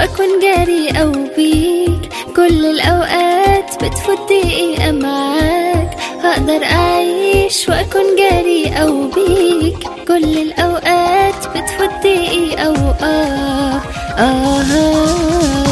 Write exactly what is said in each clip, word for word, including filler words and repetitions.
وأكون جريئة وبيك كل الأوقات بتفوت دقيقة معاك. هقدر أعيش وأكون جريئة وبيك كل الأوقات بتفوت دقيقة وآه آه, آه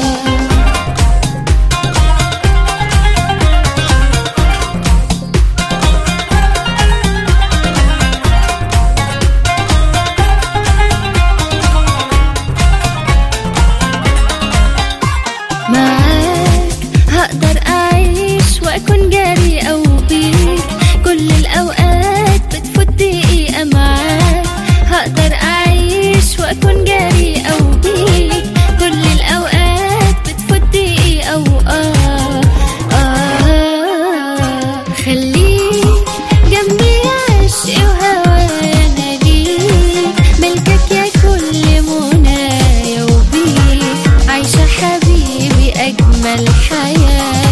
معاك هقدر أعيش وأكون جريئة وبيك كل الأوقات بتفوت دقيقة معاك. هقدر أعيش وأكون جريئة وبيك كل الأوقات بتفوت دقيقة وآه آه. خليك جنبي عشقي وهوايا أنا ليك ملكك يا كل منايا وبيك عايشة حبيبي أجمل حياة.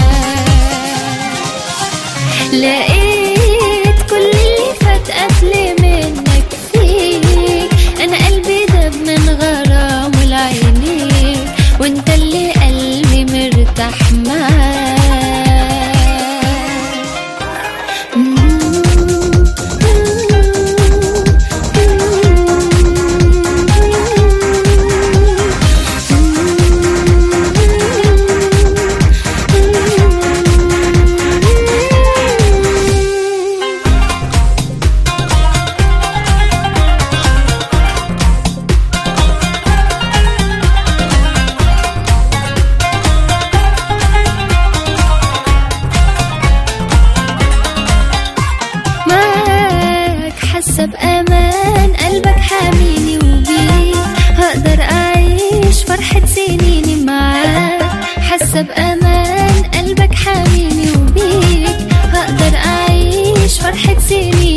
لقيت كل اللي فات قبل منك فيك. أنا قلبي داب من غرام العينيك وانت اللي قلبي مرتاح معاك. حاسة بأمان قلبك حاميني وبيك هقدر أعيش فرحة سنيني معاك. حاسة بأمان قلبك حاميني وبيك هقدر أعيش فرحة سنيني